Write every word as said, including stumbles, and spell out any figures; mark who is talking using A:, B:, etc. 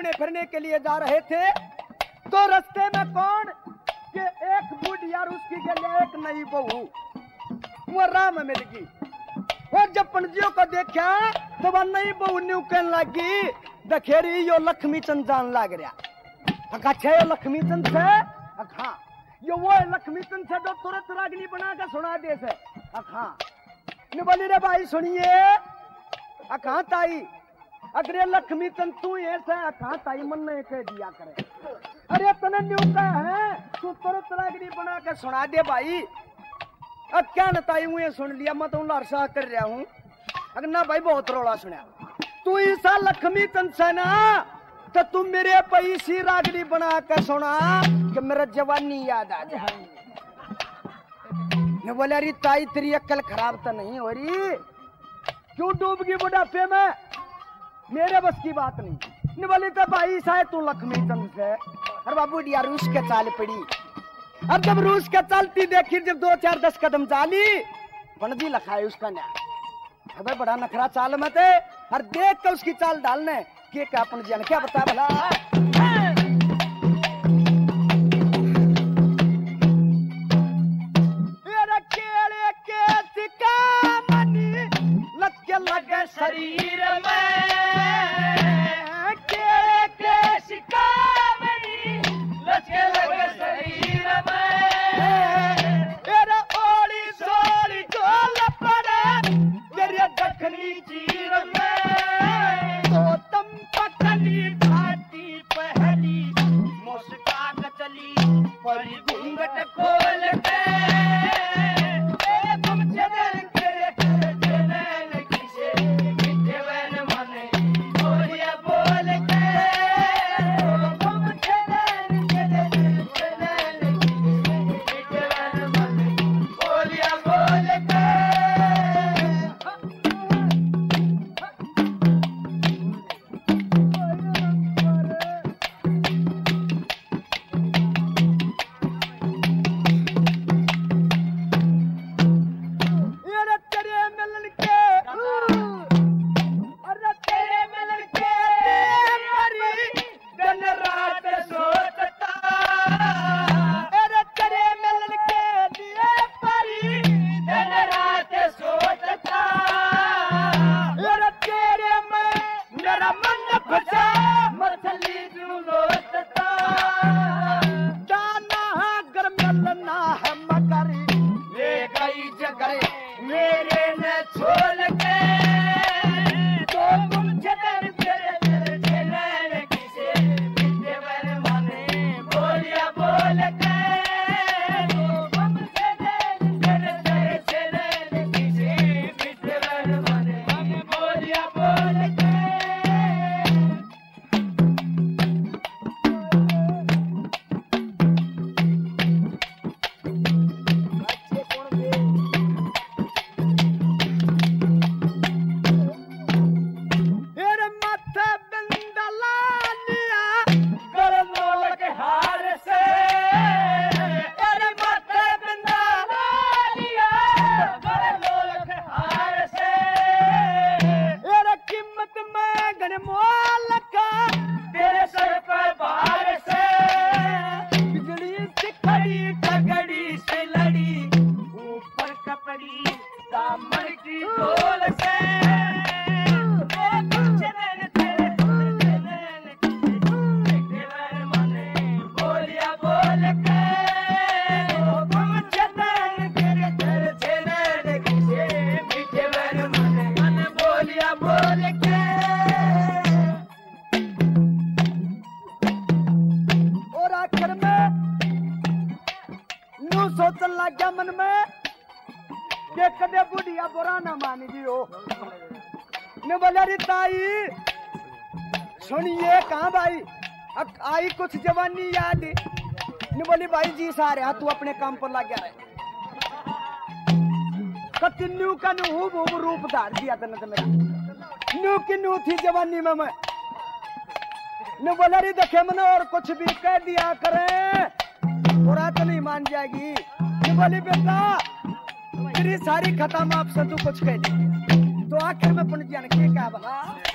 A: घूमने फिरने के लिए जा रहे थे तो रास्ते में कौन कि एक बुढ़िया और उसकी गले एक नई बहू वो राह में मिल गई। और जब पंडियों को देखा तो वह नई बहू न्यू कहने लगी दखेरी यो लक्ष्मी चंद जान लाग रहा। अच्छा यो लक्ष्मी चंद से हाँ यो वो लक्ष्मी चंद से जो तुरंत रागनी बना कर सुना दे से हाँ ने बोली रे भाई सुनिए अखा ताई अगर ये लक्ष्मी चंद तू ऐसा अखा ताई मन में कह दिया करे अरे तने न्यू का है तू तुरंत रागनी बना कर सुना दे भाई। अब क्या नताई हुए सुन लिया मैं तो लारसा कर रहा हूँ अगर ना भाई बहुत रोला सुना तू ऐसा लक्ष्मी चंद से ना तो तुम मेरे पैसी रागनी बना कर सुना कि मेरा जवानी याद आ जाए। ने बोले अरे ताई तेरी अक्ल खराब तो नहीं हो रही क्यों डूब गई बुढ़ापे में मेरे बस की बात नहीं। ने बोले तो भाई शायद तू लक्ष्मी चंद से अरे बाबू डिया रूस के चाल पड़ी। अब जब रूस के चलती देखी जब दो चार दस कदम चाली पणजी लखाए उसका न्याय अबे बड़ा नखरा चाल मत है और देख के उसकी चाल डालने के क्या अपन जान क्या बता भला केड़े के सिकामनी लगे लगे शरीर में केड़े के सिकामनी लगे लगे शरीर में तेरा ओली सोली झोल पड़े तेरे दखनी चीर में तो तुम पकड़ी भाती पहली मुस्कान चली परी घूंघट खोल के सोचन लग गया मन में कि कदे बुढ़िया बुरा ना मान दियो ने बोला रे ताई सुनिए कहाँ भाई अब आई कुछ जवानी याद ने बोली भाई जी सारे तू अपने काम पर लग गया कन्नू का नू वो रूप धार दिया था न मेरा नू की नू थी जवानी में मैं ने बोला रे देखे मैंने और कुछ भी कह दिया करे बुरा तो नहीं मान जाएगी। ये बोली बेटा तेरी सारी खत्म आप से तू कुछ कह दी तो आखिर में पुण्य ज्ञान के क्या बोला